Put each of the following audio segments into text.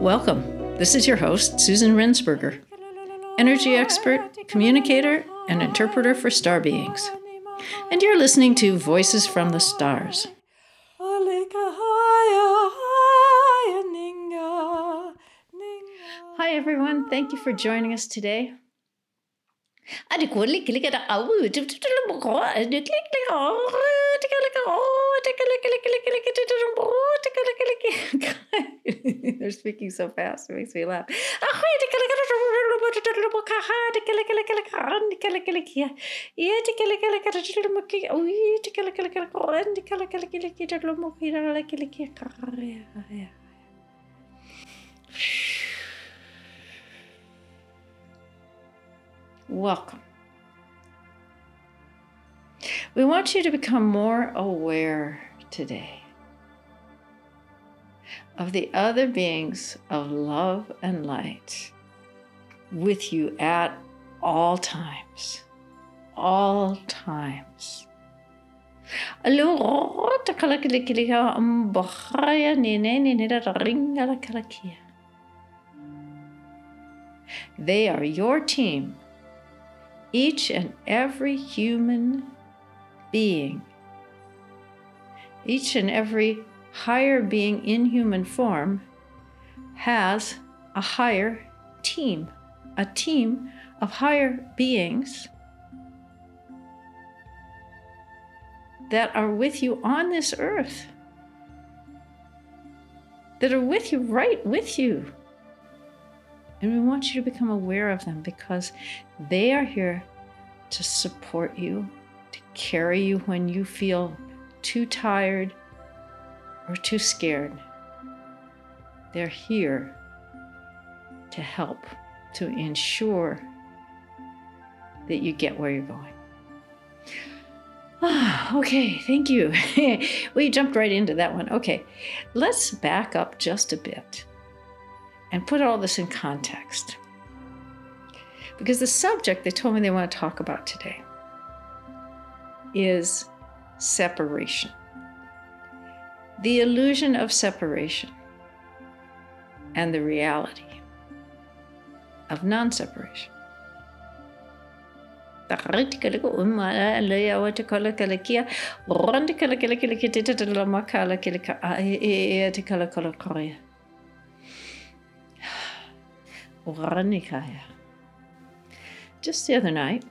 Welcome. This is your host, Susan Rensberger, energy expert, communicator, and interpreter for star beings. And you're listening to Voices from the Stars. Hi, everyone. Thank you for joining us today. They're speaking so fast, it makes me laugh. Welcome. We want you to become more aware today of the other beings of love and light with you at all times. All times. They are your team. Each and every human being, each and every higher being in human form has a higher team, a team of higher beings that are with you on this earth, that are with you, right with you. And we want you to become aware of them because they are here to support you, to carry you when you feel too tired or too scared. They're here to help, to ensure that you get where you're going. Okay, thank you. We jumped right into that one. Okay, let's back up just a bit and put all this in context. Because the subject they told me they want to talk about today is separation. The illusion of separation and the reality of non-separation. Just the other night,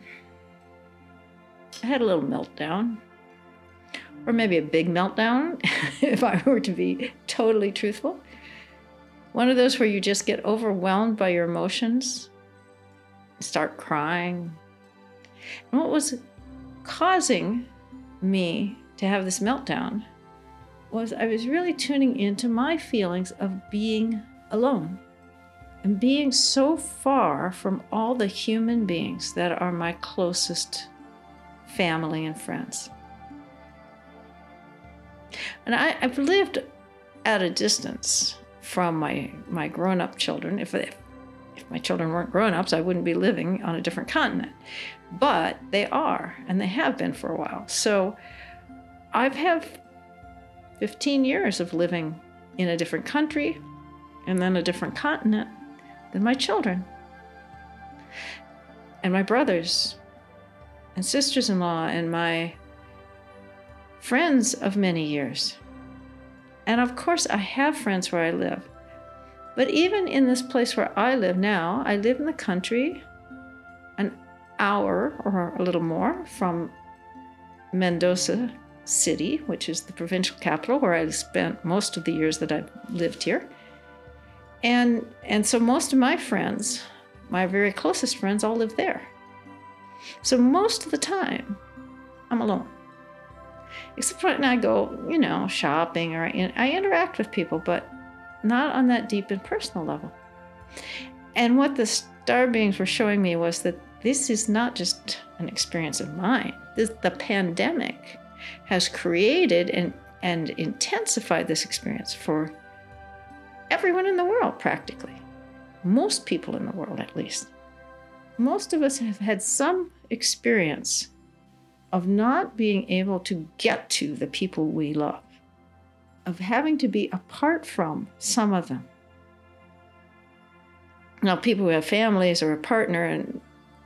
I had a little meltdown, or maybe a big meltdown, if I were to be totally truthful. One of those where you just get overwhelmed by your emotions, start crying. And what was causing me to have this meltdown was I was really tuning into my feelings of being alone. And being so far from all the human beings that are my closest family and friends. And I've lived at a distance from my grown-up children. If my children weren't grown-ups, I wouldn't be living on a different continent. But they are, and they have been for a while. So I've had 15 years of living in a different country and then a different continent than my children and my brothers and sisters-in-law and my friends of many years. And of course, I have friends where I live. But even in this place where I live now, I live in the country, an hour or a little more from Mendoza City, which is the provincial capital where I spent most of the years that I've lived here. And so most of my friends, my very closest friends, all live there. So most of the time, I'm alone. Except when I go, shopping, or I interact with people, but not on that deep and personal level. And what the star beings were showing me was that this is not just an experience of mine. The pandemic has created and intensified this experience for everyone in the world, practically. Most people in the world, at least. Most of us have had some experience of not being able to get to the people we love, of having to be apart from some of them. Now, people who have families or a partner and,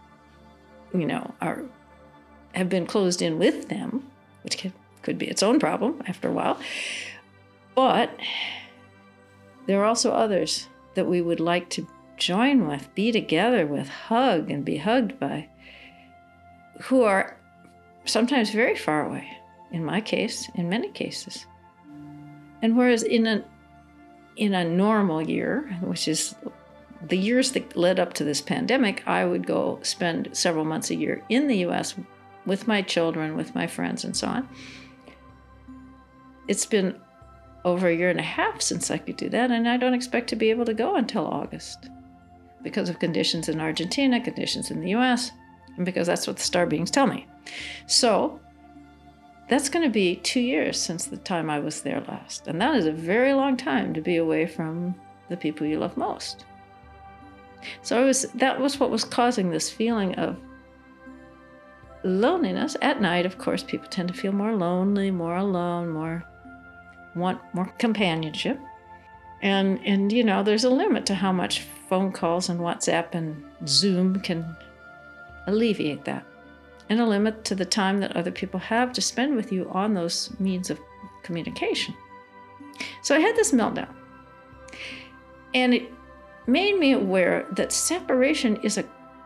have been closed in with them, which could be its own problem after a while. But there are also others that we would like to join with, be together with, hug and be hugged by, who are sometimes very far away, in my case, in many cases. And whereas in a normal year, which is the years that led up to this pandemic, I would go spend several months a year in the US with my children, with my friends, and so on. It's been over a year and a half since I could do that, and I don't expect to be able to go until August because of conditions in Argentina, conditions in the US, and because that's what the star beings tell me. So that's going to be 2 years since the time I was there last, and that is a very long time to be away from the people you love most. So that was what was causing this feeling of loneliness. At night, of course, people tend to feel more lonely, more alone, want more companionship. And there's a limit to how much phone calls and WhatsApp and Zoom can alleviate that. And a limit to the time that other people have to spend with you on those means of communication. So I had this meltdown. And it made me aware that separation is a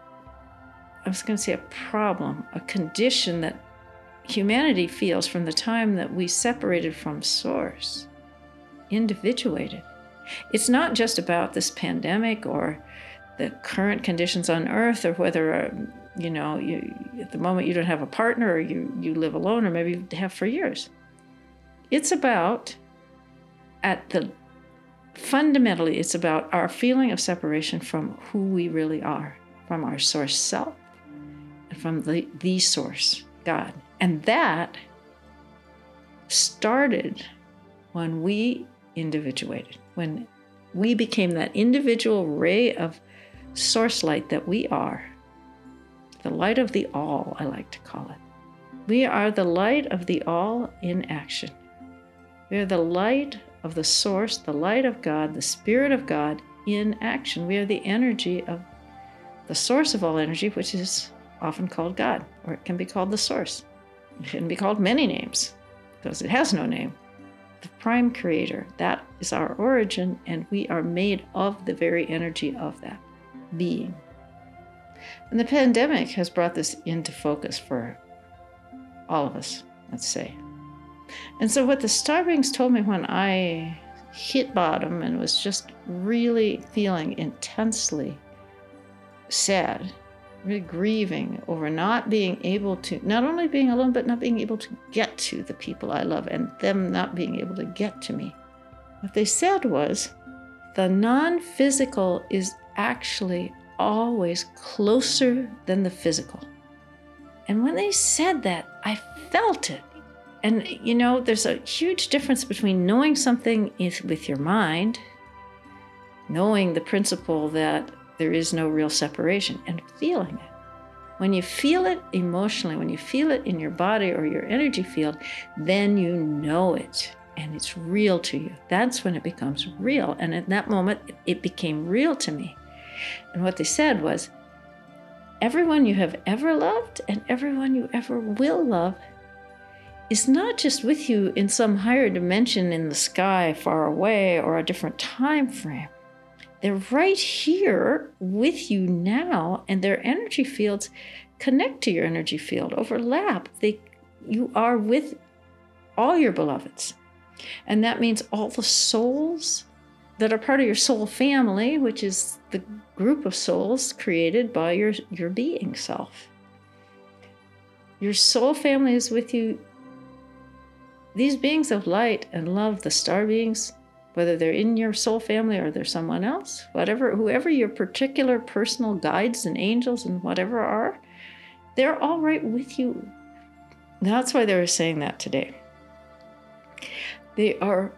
problem, a condition that humanity feels from the time that we separated from Source, individuated. It's not just about this pandemic or the current conditions on Earth, or whether, you at the moment you don't have a partner, or you live alone, or maybe you have for years. It's about, fundamentally, it's about our feeling of separation from who we really are, from our Source self, and from the Source, God. And that started when we individuated, when we became that individual ray of Source light that we are, the light of the all, I like to call it. We are the light of the all in action. We are the light of the Source, the light of God, the Spirit of God in action. We are the energy of the source of all energy, which is often called God, or it can be called the Source. It can be called many names because it has no name. The prime creator, that is our origin, and we are made of the very energy of that being. And the pandemic has brought this into focus for all of us, let's say. And so what the star beings told me when I hit bottom and was just really feeling intensely sad, really grieving over not being able to, not only being alone, but not being able to get to the people I love and them not being able to get to me. What they said was, the non-physical is actually always closer than the physical. And when they said that, I felt it. And there's a huge difference between knowing something with your mind, knowing the principle that there is no real separation, and feeling it. When you feel it emotionally, when you feel it in your body or your energy field, then you know it, and it's real to you. That's when it becomes real. And at that moment, it became real to me. And what they said was, everyone you have ever loved and everyone you ever will love is not just with you in some higher dimension in the sky far away or a different time frame. They're right here with you now, and their energy fields connect to your energy field, overlap. You are with all your beloveds. And that means all the souls that are part of your soul family, which is the group of souls created by your being self. Your soul family is with you. These beings of light and love, the star beings, whether they're in your soul family or they're someone else, whoever your particular personal guides and angels and whatever are, they're all right with you. That's why they were saying that today. They are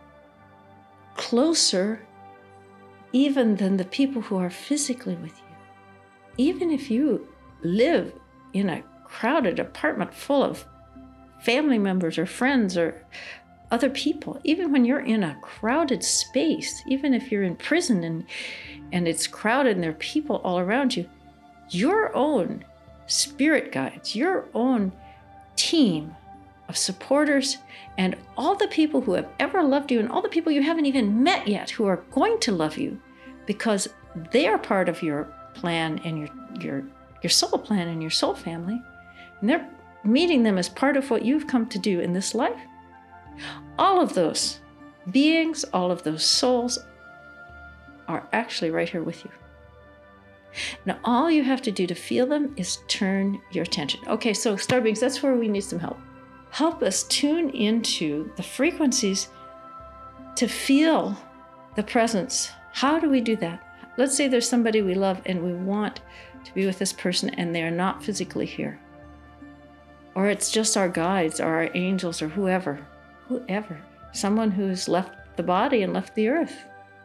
closer even than the people who are physically with you. Even if you live in a crowded apartment full of family members or friends or other people, even when you're in a crowded space, even if you're in prison and it's crowded and there are people all around you, your own spirit guides, your own team of supporters, and all the people who have ever loved you and all the people you haven't even met yet who are going to love you because they are part of your plan and your soul plan and your soul family, and they're meeting them as part of what you've come to do in this life. All of those beings, all of those souls are actually right here with you. Now, all you have to do to feel them is turn your attention. Okay, so star beings, that's where we need some help. Help us tune into the frequencies to feel the presence. How do we do that? Let's say there's somebody we love and we want to be with this person and they're not physically here. Or it's just our guides or our angels or whoever. Someone who's left the body and left the earth.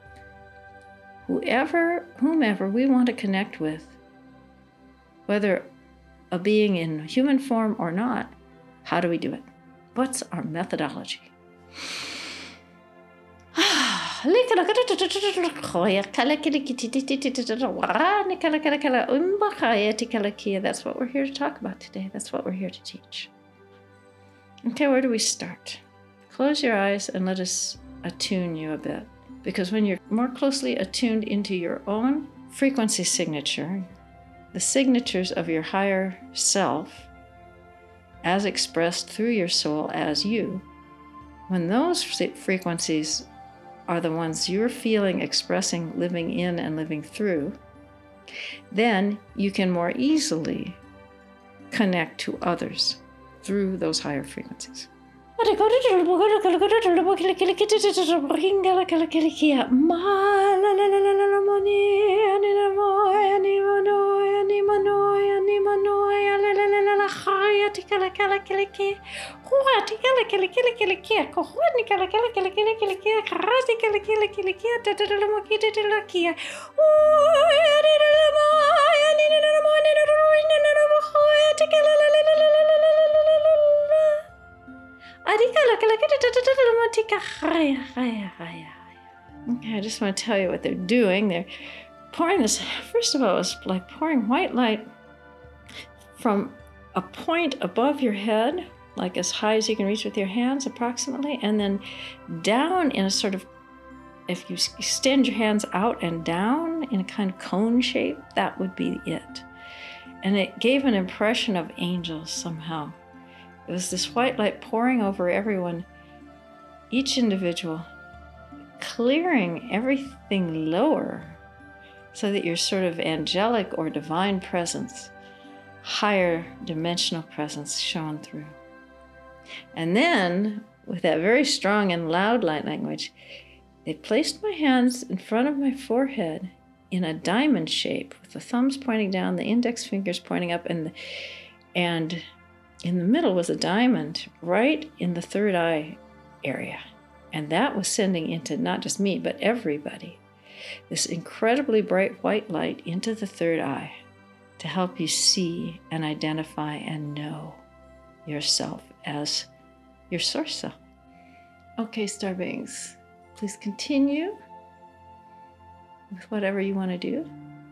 Whomever we want to connect with, whether a being in human form or not, how do we do it? What's our methodology? That's what we're here to talk about today. That's what we're here to teach. Okay, where do we start? Close your eyes and let us attune you a bit. Because when you're more closely attuned into your own frequency signature, the signatures of your higher self, as expressed through your soul as you, when those frequencies are the ones you're feeling, expressing, living in, and living through, then you can more easily connect to others through those higher frequencies. Okay, I just want to tell you what they're doing. They're pouring this, first of all, it's like pouring white light from a point above your head, like as high as you can reach with your hands approximately, and then down in a sort of, if you extend your hands out and down in a kind of cone shape, that would be it. And it gave an impression of angels somehow. It was this white light pouring over everyone, each individual, clearing everything lower so that your sort of angelic or divine presence, higher dimensional presence shone through. And then, with that very strong and loud light language, they placed my hands in front of my forehead in a diamond shape, with the thumbs pointing down, the index fingers pointing up, and in the middle was a diamond right in the third eye area. And that was sending into not just me, but everybody, this incredibly bright white light into the third eye to help you see and identify and know yourself as your source self. Okay, star beings, please continue with whatever you want to do.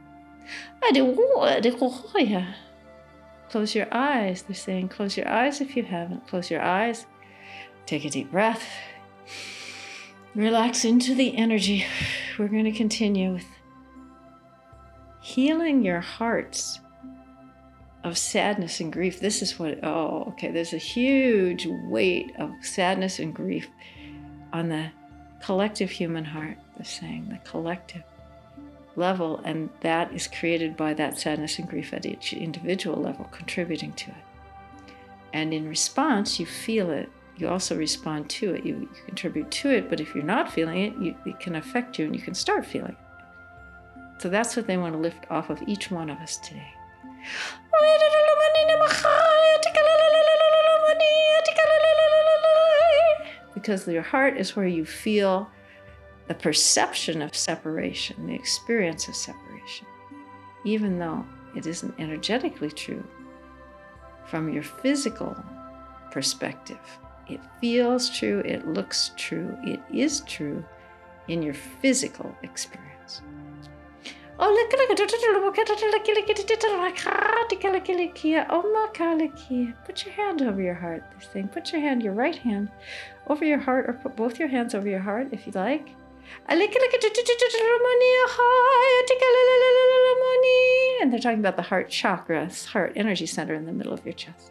Close your eyes. They're saying close your eyes if you haven't. Close your eyes. Take a deep breath. Relax into the energy. We're going to continue with healing your hearts of sadness and grief. This is what, there's a huge weight of sadness and grief on the collective human heart. They're saying the collective level, and that is created by that sadness and grief at each individual level, contributing to it. And in response, you feel it. You also respond to it. You contribute to it, but if you're not feeling it, it can affect you and you can start feeling it. So that's what they want to lift off of each one of us today. Because your heart is where you feel the perception of separation, the experience of separation, even though it isn't energetically true from your physical perspective. It feels true, it looks true, it is true in your physical experience. Put your hand over your heart. They're saying, put your right hand over your heart, or put both your hands over your heart if you like. And they're talking about the heart chakra, heart energy center in the middle of your chest.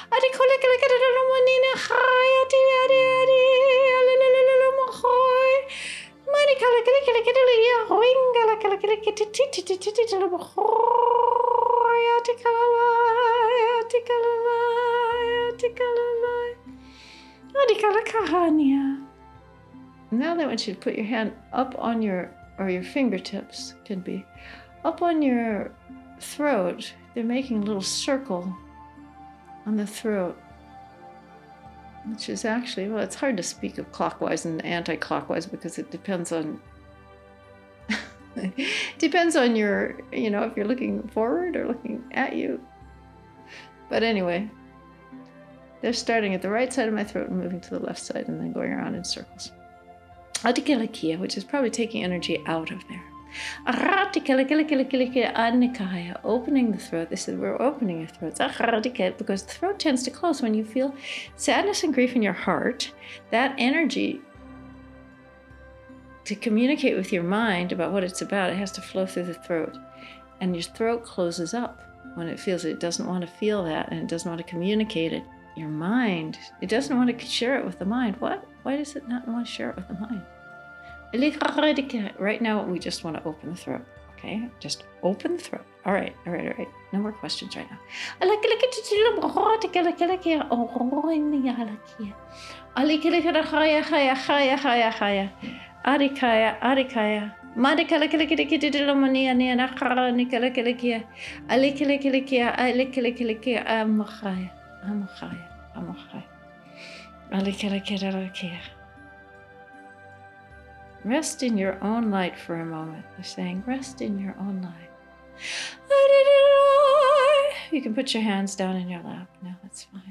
Now they want you to put your hand up on your fingertips can be up on your throat. They're making a little circle on the throat, which is actually, well, it's hard to speak of clockwise and anti-clockwise because it depends on your, if you're looking forward or looking at you. But anyway, they're starting at the right side of my throat and moving to the left side and then going around in circles. Adikalakia, which is probably taking energy out of there. Opening the throat. They said, we're opening your throats. Because the throat tends to close when you feel sadness and grief in your heart. That energy to communicate with your mind about what it's about, it has to flow through the throat. And your throat closes up when it feels it doesn't want to feel that and it doesn't want to communicate it. Your mind, it doesn't want to share it with the mind. What? Why does it not want to share it with the mind? Right now, we just want to open the throat. Okay? Just open the throat. All right. No more questions right now. Arikaya. Rest in your own light for a moment. They're saying, rest in your own light. You can put your hands down in your lap. No, that's fine.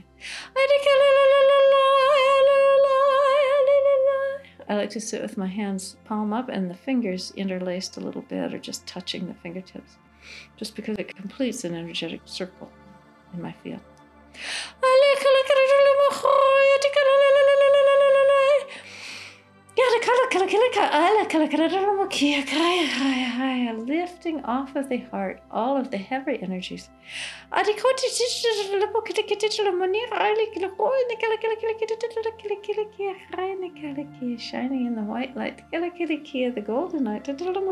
I like to sit with my hands palm up and the fingers interlaced a little bit or just touching the fingertips, just because it completes an energetic circle in my field. Lifting off of the heart all of the heavy energies. Shining in the white light. The golden light.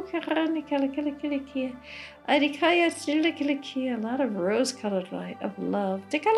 A lot of rose-colored light of love.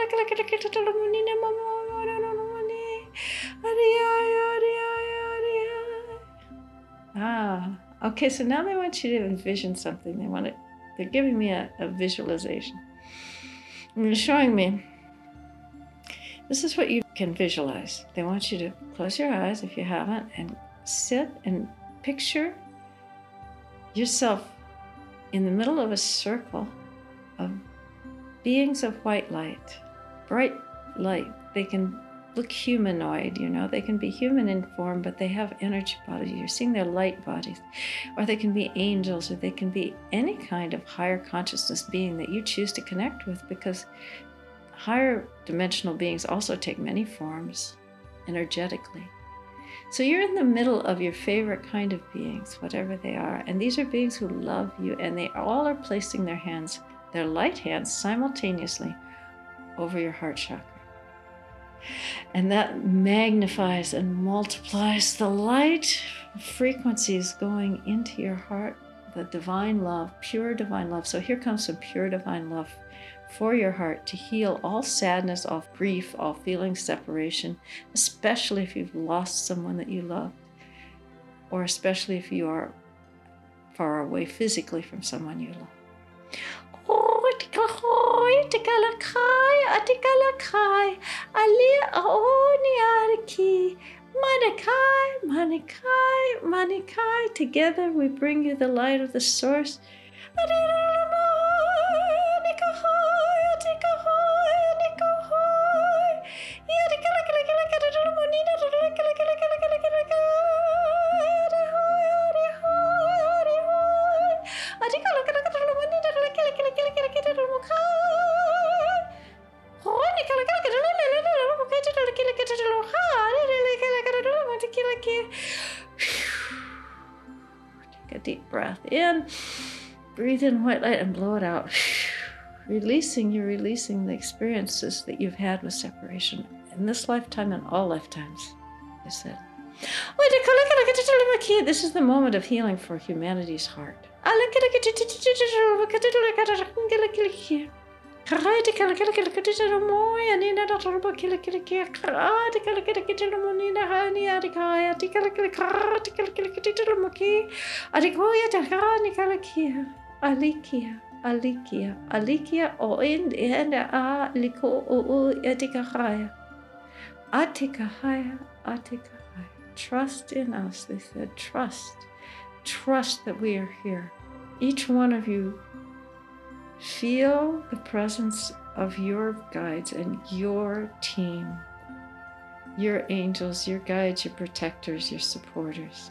Okay, so now they want you to envision something. They're giving me a visualization. And they're showing me, this is what you can visualize. They want you to close your eyes if you haven't and sit and picture yourself in the middle of a circle of beings of white light, bright light. They can look humanoid, they can be human in form, but they have energy bodies. You're seeing their light bodies, or they can be angels, or they can be any kind of higher consciousness being that you choose to connect with, because higher dimensional beings also take many forms energetically. So you're in the middle of your favorite kind of beings, whatever they are, and these are beings who love you, and they all are placing their hands, their light hands, simultaneously over your heart chakra. And that magnifies and multiplies the light frequencies going into your heart, the divine love, pure divine love. So here comes some pure divine love for your heart to heal all sadness, all grief, all feeling separation, especially if you've lost someone that you love, or especially if you are far away physically from someone you love. Together we bring you the light of the source. a deep breath in. Breathe in white light and blow it out. You're releasing the experiences that you've had with separation in this lifetime and all lifetimes, I said. This is the moment of healing for humanity's heart. Alikia o in enda a liko o etikahaya. Atikahaya. Trust in us, they said. Trust that we are here. Each one of you, feel the presence of your guides and your team, your angels, your guides, your protectors, your supporters.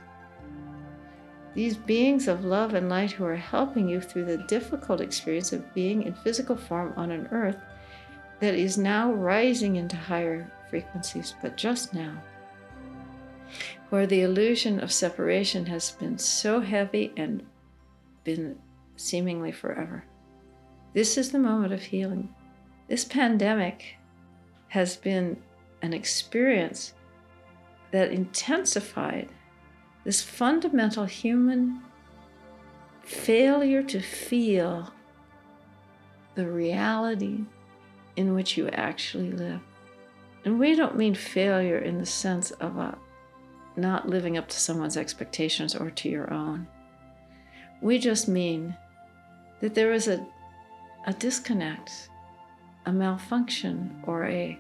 These beings of love and light who are helping you through the difficult experience of being in physical form on an earth that is now rising into higher frequencies, but just now, where the illusion of separation has been so heavy and been seemingly forever. This is the moment of healing. This pandemic has been an experience that intensified this fundamental human failure to feel the reality in which you actually live. And we don't mean failure in the sense of not living up to someone's expectations or to your own. We just mean that there is a disconnect, a malfunction, or an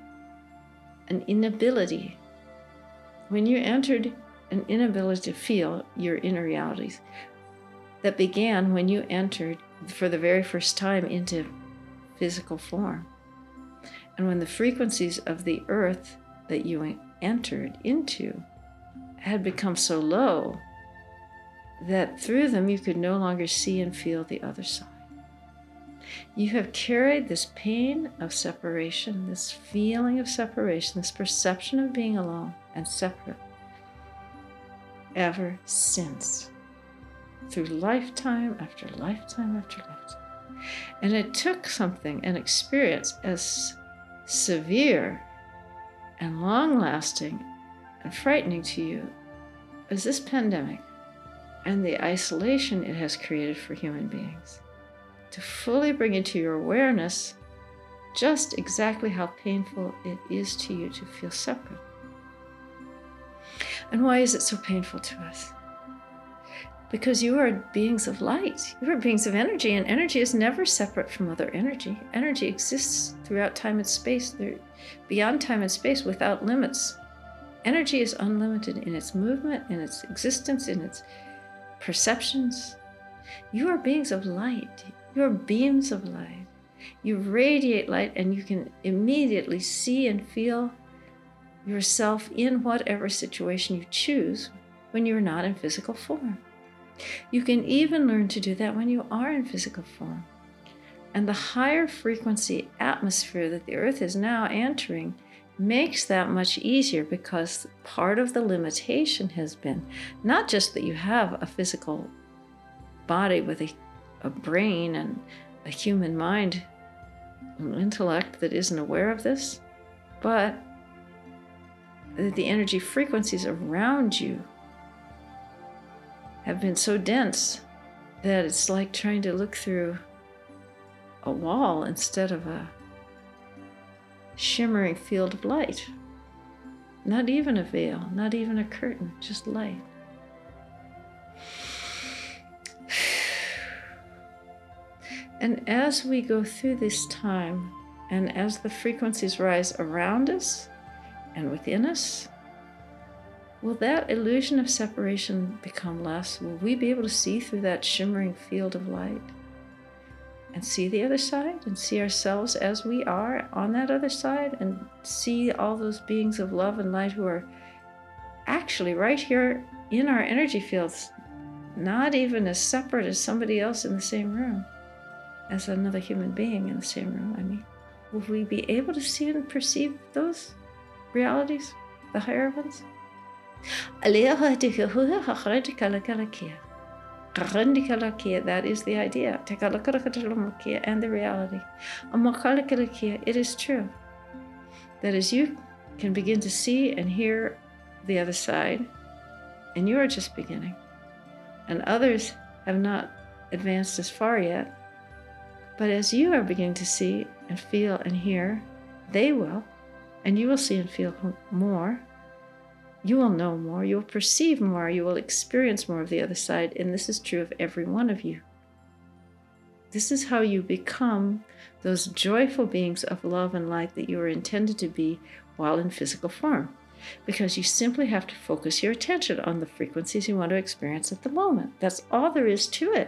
inability. When you entered an inability to feel your inner realities that began when you entered for the very first time into physical form. And when the frequencies of the earth that you entered into had become so low that through them you could no longer see and feel the other side. You have carried this pain of separation, this feeling of separation, this perception of being alone and separate ever since, through lifetime after lifetime after lifetime. And it took something, an experience as severe and long-lasting and frightening to you as this pandemic and the isolation it has created for human beings, to fully bring into your awareness just exactly how painful it is to you to feel separate. And why is it so painful to us? Because you are beings of light. You are beings of energy, and energy is never separate from other energy. Energy exists throughout time and space, beyond time and space, without limits. Energy is unlimited in its movement, in its existence, in its perceptions. You are beings of light. You are beams of light. You radiate light, and you can immediately see and feel yourself in whatever situation you choose when you're not in physical form. You can even learn to do that when you are in physical form. And the higher frequency atmosphere that the earth is now entering makes that much easier, because part of the limitation has been not just that you have a physical body with a brain and a human mind, an intellect that isn't aware of this, but the energy frequencies around you have been so dense that it's like trying to look through a wall instead of a shimmering field of light. Not even a veil, not even a curtain, just light. And as we go through this time, and as the frequencies rise around us and within us, will that illusion of separation become less? Will we be able to see through that shimmering field of light and see the other side and see ourselves as we are on that other side, and see all those beings of love and light who are actually right here in our energy fields, not even as separate as somebody else in the same room, as another human being in the same room, I mean. Will we be able to see and perceive those realities, the higher ones? That is the idea. And the reality. It is true that as you can begin to see and hear the other side, and you are just beginning, and others have not advanced as far yet, but as you are beginning to see and feel and hear, they will, and you will see and feel more. You will know more, you will perceive more, you will experience more of the other side, and this is true of every one of you. This is how you become those joyful beings of love and light that you are intended to be while in physical form, because you simply have to focus your attention on the frequencies you want to experience at the moment. That's all there is to it.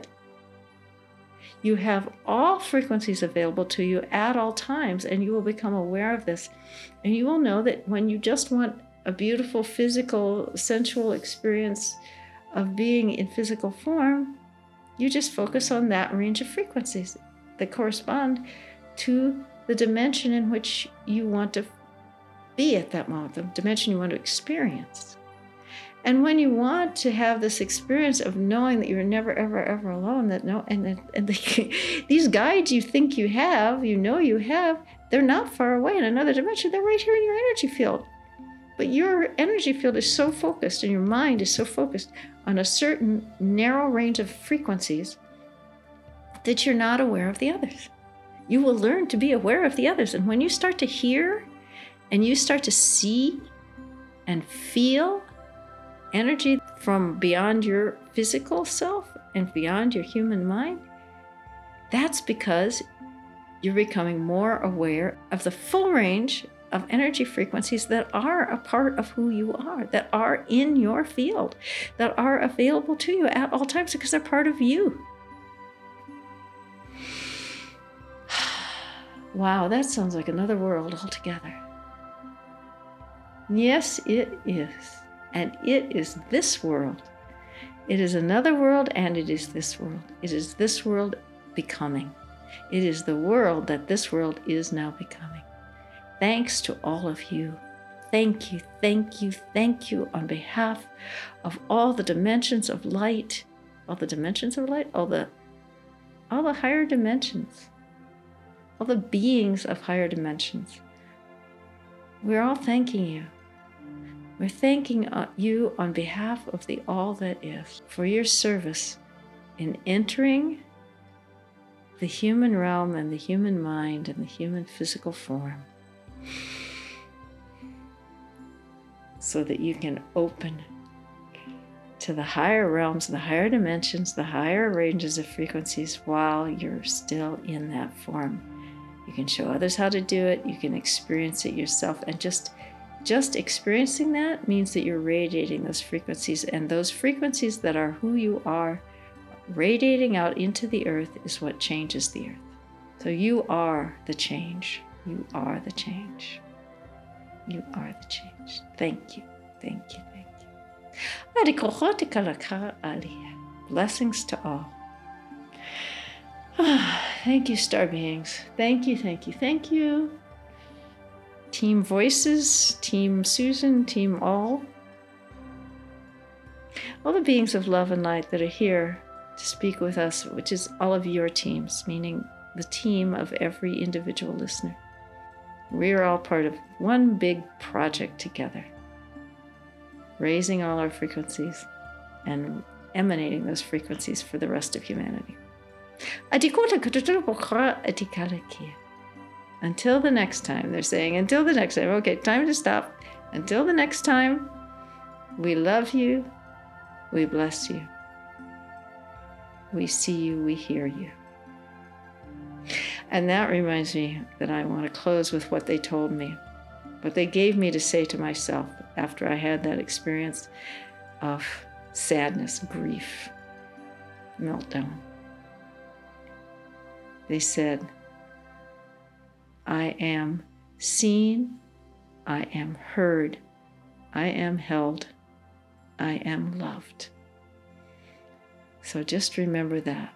You have all frequencies available to you at all times, and you will become aware of this, and you will know that when you just want a beautiful physical, sensual experience of being in physical form, you just focus on that range of frequencies that correspond to the dimension in which you want to be at that moment, the dimension you want to experience. And when you want to have this experience of knowing that you're never, ever, ever alone, these guides you think you have, they're not far away in another dimension. They're right here in your energy field. But your energy field is so focused, and your mind is so focused on a certain narrow range of frequencies that you're not aware of the others. You will learn to be aware of the others. And when you start to hear and you start to see and feel energy from beyond your physical self and beyond your human mind, that's because you're becoming more aware of the full range of energy frequencies that are a part of who you are, that are in your field, that are available to you at all times because they're part of you. Wow, that sounds like another world altogether. Yes, it is. And it is this world. It is another world, and it is this world. It is this world becoming. It is the world that this world is now becoming. Thanks to all of you. Thank you, thank you, thank you on behalf of all the dimensions of light, all the higher dimensions, all the beings of higher dimensions. We're all thanking you. We're thanking you on behalf of the all that is for your service in entering the human realm and the human mind and the human physical form, so that you can open to the higher realms, the higher dimensions, the higher ranges of frequencies while you're still in that form. You can show others how to do it. You can experience it yourself. And just experiencing that means that you're radiating those frequencies. And those frequencies that are who you are, radiating out into the earth, is what changes the earth. So you are the change. You are the change. You are the change. Thank you. Thank you. Thank you. Blessings to all. Thank you, star beings. Thank you, thank you, thank you. Team Voices, Team Susan, Team All the beings of love and light that are here to speak with us, which is all of your teams, meaning the team of every individual listener. We are all part of one big project together, raising all our frequencies and emanating those frequencies for the rest of humanity. Until the next time, they're saying, until the next time. Okay, time to stop. Until the next time, we love you, we bless you, we see you, we hear you. And that reminds me that I want to close with what they told me, what they gave me to say to myself after I had that experience of sadness, grief, meltdown. They said, I am seen, I am heard, I am held, I am loved. So just remember that.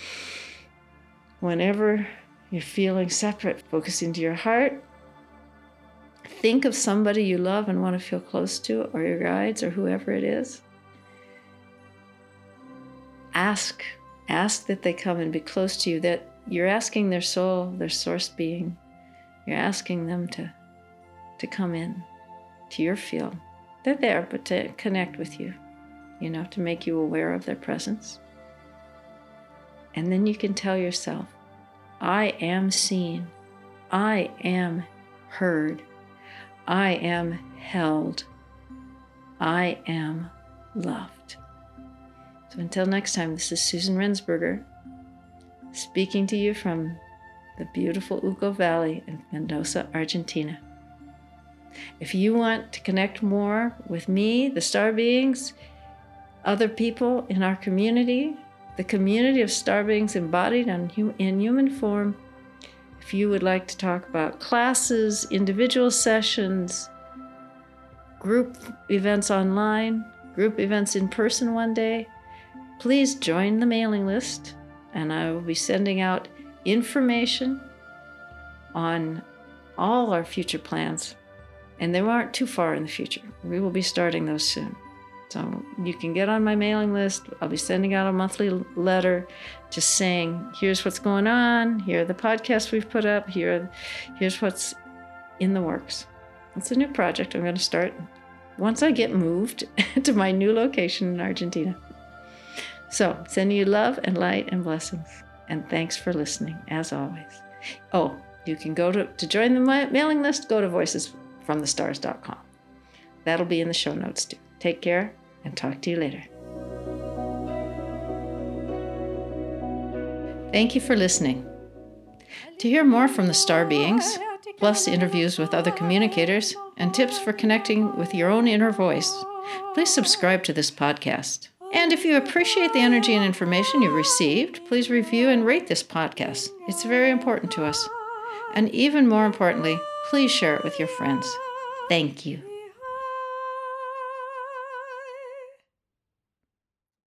Whenever you're feeling separate, focus into your heart. Think of somebody you love and want to feel close to, or your guides, or whoever it is. ask that they come and be close to you, that you're asking their soul, their source being, you're asking them to come in to your field. They're there, but to connect with you, to make you aware of their presence. And then you can tell yourself, I am seen, I am heard, I am held, I am loved. So until next time, this is Susan Rensberger, speaking to you from the beautiful Uco Valley in Mendoza, Argentina. If you want to connect more with me, the star beings, other people in our community, the community of star beings embodied in human form, if you would like to talk about classes, individual sessions, group events online, group events in person one day, please join the mailing list, and I will be sending out information on all our future plans. And they aren't too far in the future. We will be starting those soon. So you can get on my mailing list. I'll be sending out a monthly letter just saying, here's what's going on. Here are the podcasts we've put up. Here's what's in the works. It's a new project I'm going to start once I get moved to my new location in Argentina. So sending you love and light and blessings. And thanks for listening, as always. Oh, you can go to join the mailing list, go to voicesfromthestars.com. That'll be in the show notes too. Take care and talk to you later. Thank you for listening. To hear more from the star beings, plus interviews with other communicators and tips for connecting with your own inner voice, please subscribe to this podcast. And if you appreciate the energy and information you've received, please review and rate this podcast. It's very important to us. And even more importantly, please share it with your friends. Thank you.